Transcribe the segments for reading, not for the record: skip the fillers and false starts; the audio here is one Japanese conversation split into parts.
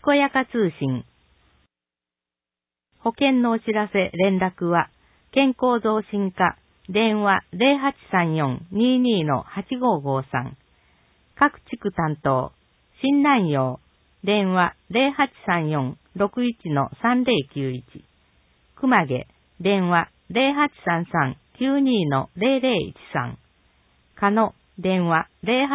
こやか通信。保険のお知らせ連絡は、健康増進課、電話 0834-22-8553。各地区担当、新南陽、電話 0834-61-3091。熊毛、電話 0833-92-0013。加野、電話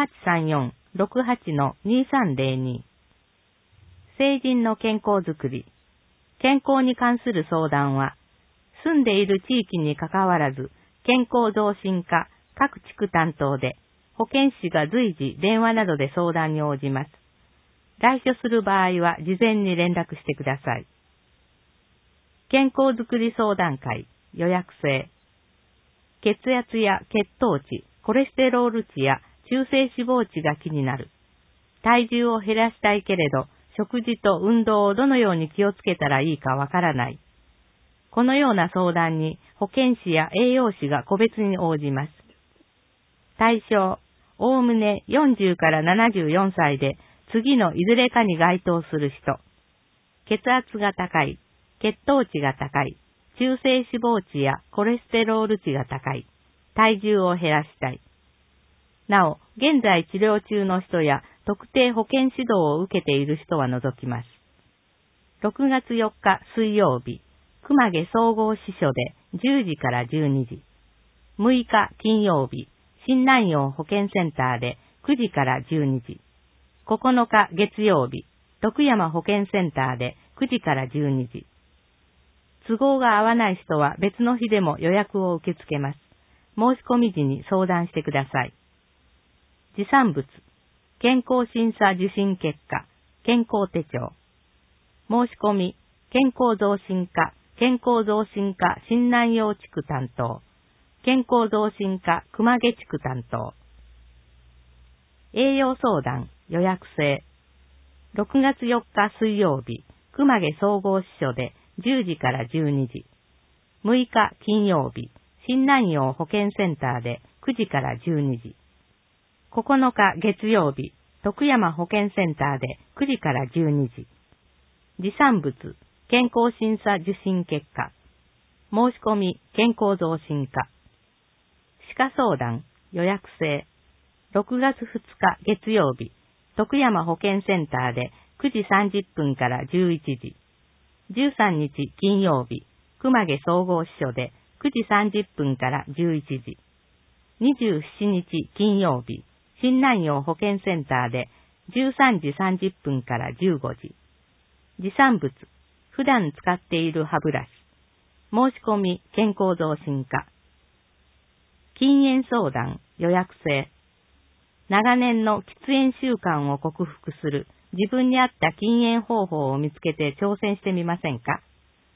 0834-68-2302。成人の健康づくり。健康に関する相談は、住んでいる地域にかかわらず、健康増進課各地区担当で、保健師が随時電話などで相談に応じます。来所する場合は事前に連絡してください。健康づくり相談会予約制。血圧や血糖値、コレステロール値や中性脂肪値が気になる。体重を減らしたいけれど、食事と運動をどのように気をつけたらいいかわからない。このような相談に保健師や栄養士が個別に応じます。対象、おおむね40から74歳で次のいずれかに該当する人。血圧が高い、血糖値が高い、中性脂肪値やコレステロール値が高い、体重を減らしたい。なお、現在治療中の人や特定保健指導を受けている人は除きます。6月4日水曜日、熊毛総合支所で10時から12時。6日金曜日、新南陽保健センターで9時から12時。9日月曜日、徳山保健センターで9時から12時。都合が合わない人は別の日でも予約を受け付けます。申し込み時に相談してください。持参物、健康審査受診結果、健康手帳。申し込み、健康増進課新南陽地区担当、健康増進課熊毛地区担当。栄養相談予約制。6月4日水曜日、熊毛総合支所で10時から12時。6日金曜日、新南陽保健センターで9時から12時。9日月曜日、徳山保健センターで9時から12時。持参物、健康審査受診結果。申し込み、健康増進課。歯科相談、予約制。6月2日月曜日、徳山保健センターで9時30分から11時。13日金曜日、熊毛総合支所で9時30分から11時。27日金曜日、新南陽保健センターで13時30分から15時。持参物、普段使っている歯ブラシ。申し込み、健康増進課。禁煙相談、予約制。長年の喫煙習慣を克服する自分に合った禁煙方法を見つけて挑戦してみませんか？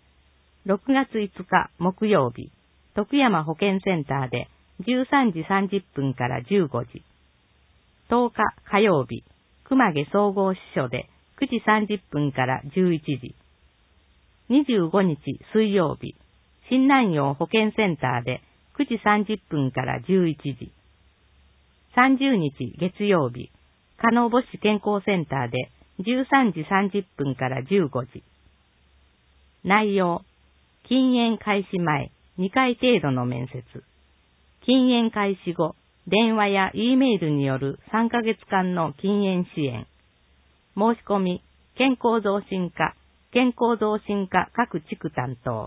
6 月5日木曜日、徳山保健センターで13時30分から15時。10日火曜日、熊毛総合支所で9時30分から11時。25日水曜日、新南陽保健センターで9時30分から11時。30日月曜日、加納母子健康センターで13時30分から15時。内容、禁煙開始前2回程度の面接。禁煙開始後、電話や E メールによる3ヶ月間の禁煙支援。申し込み、健康増進課各地区担当。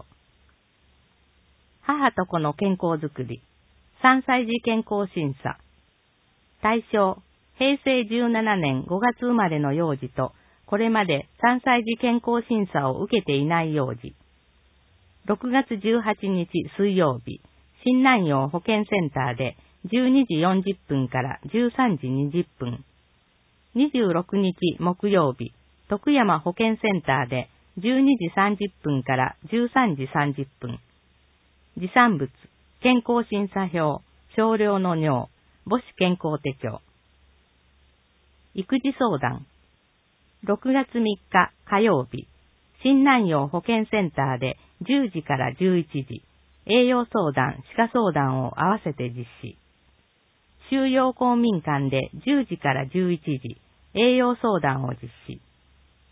母と子の健康づくり、3歳児健康審査。対象、平成17年5月生まれの幼児と、これまで3歳児健康審査を受けていない幼児。6月18日水曜日、新南陽保健センターで12時40分から13時20分。26日木曜日、徳山保健センターで12時30分から13時30分。持参物、健康審査票、少量の尿、母子健康手帳。育児相談。6月3日火曜日、新南陽保健センターで10時から11時、栄養相談、歯科相談を合わせて実施。収容公民館で10時から11時、栄養相談を実施。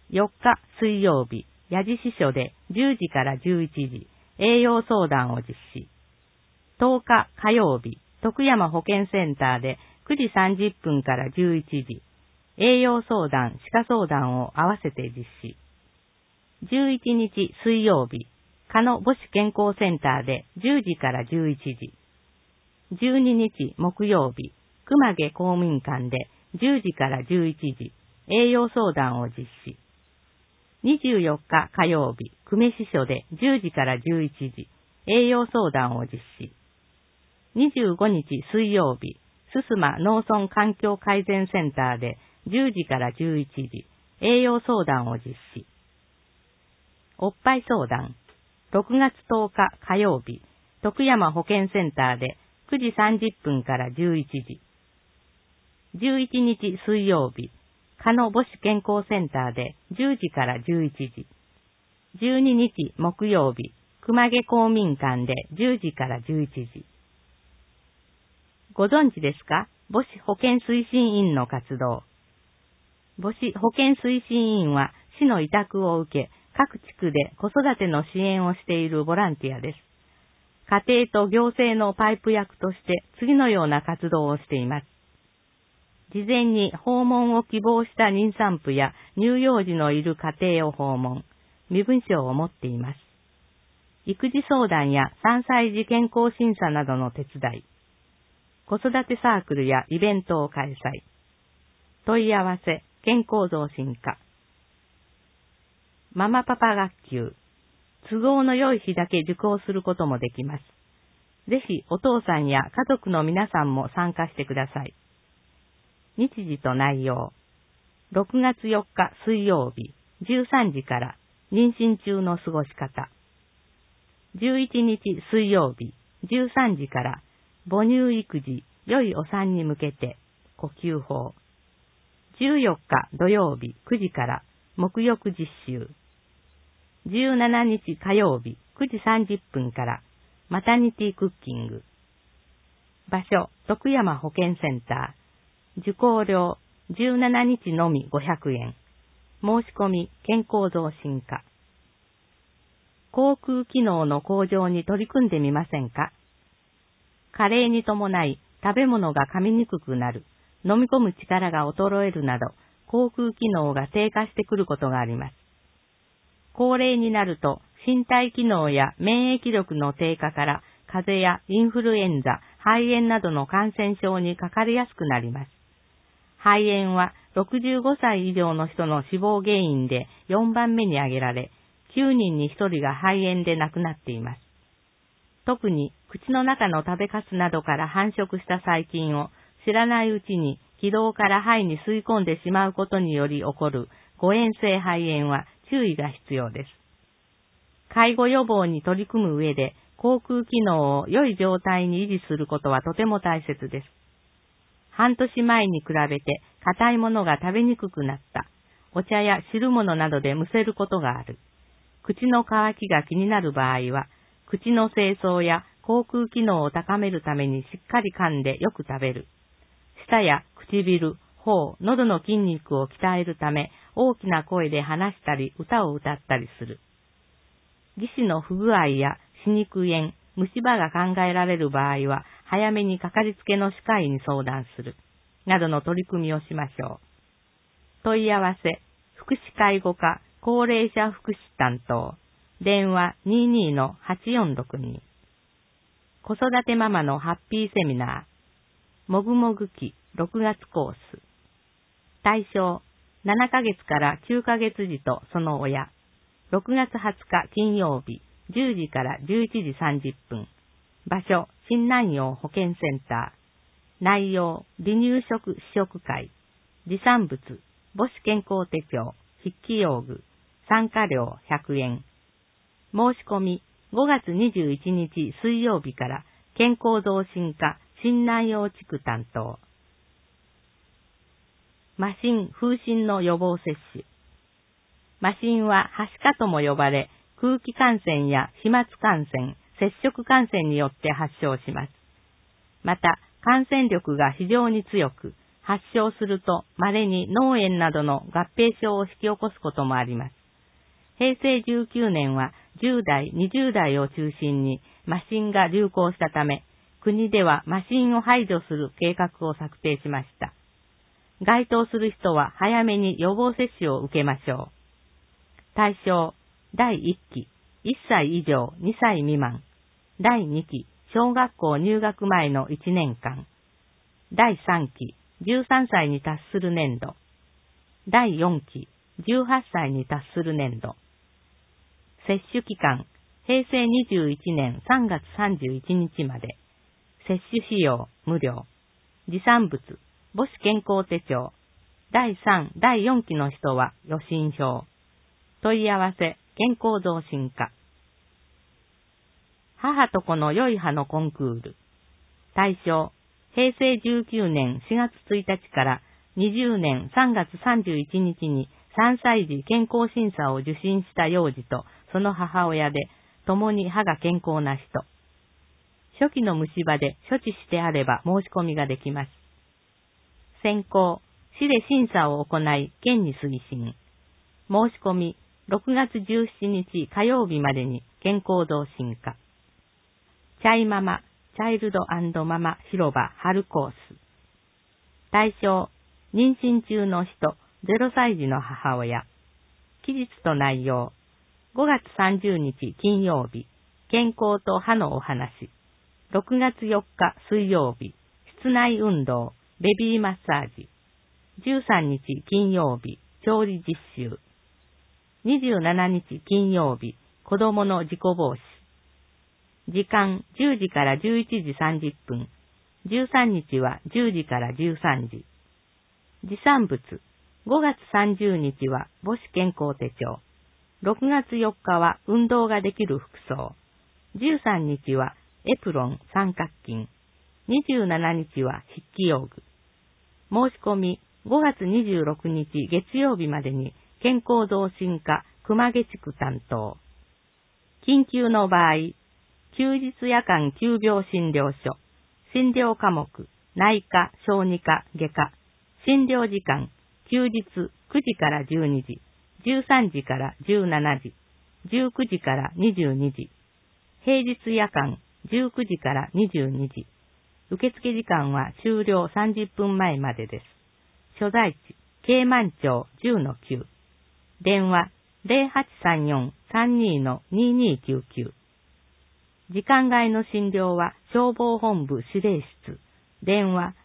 4日水曜日、矢地支所で10時から11時、栄養相談を実施。10日火曜日、徳山保健センターで9時30分から11時、栄養相談、歯科相談を合わせて実施。11日水曜日、鹿野母子健康センターで10時から11時。12日木曜日、熊毛公民館で10時から11時、栄養相談を実施。24日火曜日、久米支所で10時から11時、栄養相談を実施。25日水曜日、すすま農村環境改善センターで10時から11時、栄養相談を実施。おっぱい相談、6月10日火曜日、徳山保健センターで9時30分から11時。11日水曜日、鹿野母子健康センターで10時から11時。12日木曜日、熊毛公民館で10時から11時。ご存知ですか？母子保健推進員の活動。母子保健推進員は市の委託を受け、各地区で子育ての支援をしているボランティアです。家庭と行政のパイプ役として次のような活動をしています。事前に訪問を希望した妊産婦や乳幼児のいる家庭を訪問、身分証を持っています。育児相談や3歳児健康審査などの手伝い。子育てサークルやイベントを開催。問い合わせ、健康増進課。ママパパ学級。都合の良い日だけ受講することもできます。ぜひお父さんや家族の皆さんも参加してください。日時と内容。6月4日水曜日、13時から妊娠中の過ごし方。11日水曜日、13時から母乳育児、良いお産に向けて、呼吸法。14日土曜日9時から沐浴実習。17日火曜日9時30分からマタニティクッキング。場所、徳山保健センター。受講料、17日のみ500円。申し込み、健康増進課。口腔機能の向上に取り組んでみませんか？加齢に伴い食べ物が噛みにくくなる、飲み込む力が衰えるなど、口腔機能が低下してくることがあります。高齢になると身体機能や免疫力の低下から風邪やインフルエンザ、肺炎などの感染症にかかりやすくなります。肺炎は65歳以上の人の死亡原因で4番目に挙げられ、9人に1人が肺炎で亡くなっています。特に口の中の食べかすなどから繁殖した細菌を知らないうちに気道から肺に吸い込んでしまうことにより起こる誤嚥性肺炎は注意が必要です。介護予防に取り組む上で口腔機能を良い状態に維持することはとても大切です。半年前に比べて硬いものが食べにくくなった。お茶や汁物などでむせることがある。口の渇きが気になる場合は、口の清掃や口腔機能を高めるためにしっかり噛んでよく食べる。舌や唇、頬、喉の筋肉を鍛えるため、大きな声で話したり歌を歌ったりする。義歯の不具合や歯肉炎、虫歯が考えられる場合は、早めにかかりつけの歯科医に相談する。などの取り組みをしましょう。問い合わせ、福祉介護課、高齢者福祉担当。電話 22-8462。子育てママのハッピーセミナー。もぐもぐ期6月コース。対象、7ヶ月から9ヶ月児とその親。6月20日金曜日、10時から11時30分。場所、新南陽保健センター。内容、離乳食試食会。持参物、母子健康手帳、筆記用具。参加料100円。申し込み、5月21日水曜日から、健康増進課新南陽地区担当。麻疹・風疹の予防接種。麻疹ははしかとも呼ばれ、空気感染や飛沫感染、接触感染によって発症します。また、感染力が非常に強く、 発症すると稀に脳炎などの合併症を引き起こすこともあります。平成19年は10代、20代を中心に麻疹が流行したため、国では麻疹を排除する計画を策定しました。該当する人は早めに予防接種を受けましょう。対象、第1期、1歳以上2歳未満。第2期、小学校入学前の1年間。第3期、13歳に達する年度。第4期、18歳に達する年度。接種期間、平成21年3月31日まで。接種費用、無料。持参物、母子健康手帳。第3、第4期の人は予診票。問い合わせ、健康増進課。母と子の良い歯のコンクール。対象、平成19年4月1日から20年3月31日に3歳児健康審査を受診した幼児とその母親で、共に歯が健康な人。初期の虫歯で処置してあれば申し込みができます。選考、市で審査を行い、県に推進。申し込み、6月17日火曜日までに健康増進課。チャイママ、チャイルド&ママ広場春コース。対象、妊娠中の人、0歳児の母親。期日と内容、5月30日金曜日、健康と歯のお話。6月4日水曜日、室内運動、ベビーマッサージ。13日金曜日、調理実習。27日金曜日、子供の事故防止。時間10時から11時30分。13日は10時から13時。持参物、5月30日は母子健康手帳。6月4日は運動ができる服装。13日はエプロン三角巾。27日は筆記用具。申し込み5月26日月曜日までに健康増進課熊毛地区担当。緊急の場合、休日夜間急病診療所、診療科目、内科、小児科、外科、診療時間、休日9時から12時、13時から17時、19時から22時、平日夜間19時から22時、受付時間は終了30分前までです。所在地、京満町 10-9。電話、0834-32-2299。時間外の診療は消防本部指令室。電話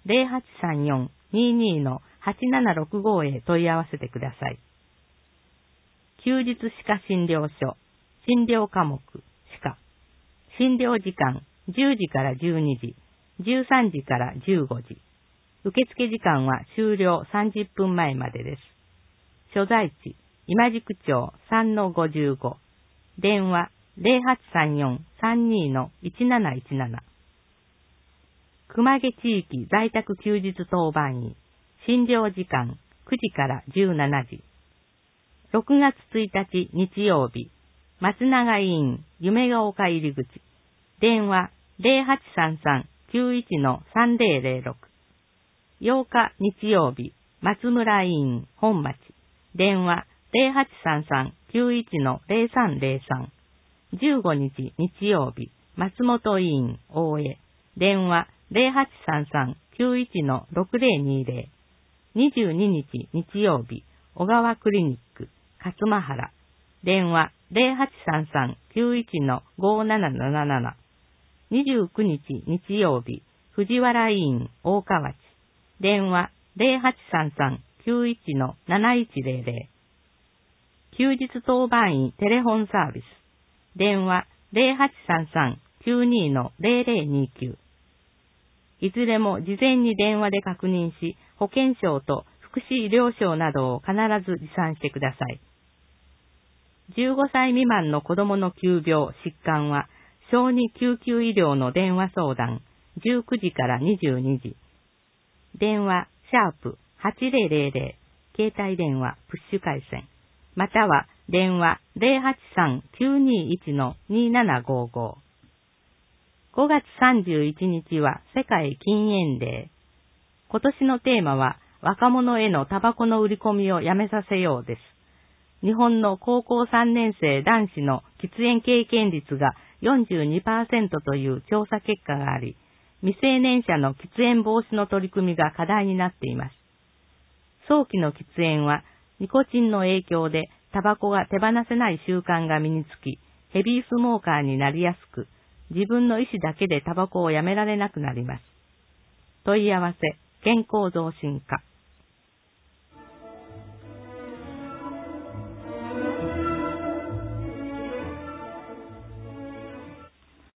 0834-22-8765へ問い合わせてください。休日歯科診療所、診療科目、歯科。診療時間、10時から12時、13時から15時。受付時間は終了30分前までです。所在地、今宿町 3-55。電話0834-32-1717。熊毛地域在宅休日当番医。診療時間9時から17時。6月1日日曜日。松永医院夢が丘入口。電話0833-91-3006。8日日曜日。松村医院本町。電話0833-91-0303。15日日曜日。松本医院大江。電話0833-91-6020。22日日曜日。小川クリニック勝間原。電話0833-91-5777。29日日曜日。藤原医院大河内。電話0833-91-7100。休日当番医テレフォンサービス。電話0833-92-0029。いずれも事前に電話で確認し、保険証と福祉医療証などを必ず持参してください。15歳未満の子供の急病、疾患は、小児救急医療の電話相談、19時から22時。電話、#8000、携帯電話、プッシュ回線。または、電話083-921-2755。5月31日は世界禁煙デー。 今年のテーマは、若者へのタバコの売り込みをやめさせようです。日本の高校3年生男子の喫煙経験率が 42% という調査結果があり、未成年者の喫煙防止の取り組みが課題になっています。早期の喫煙は、ニコチンの影響でタバコが手放せない習慣が身につき、ヘビースモーカーになりやすく、自分の意思だけでタバコをやめられなくなります。問い合わせ、健康増進課。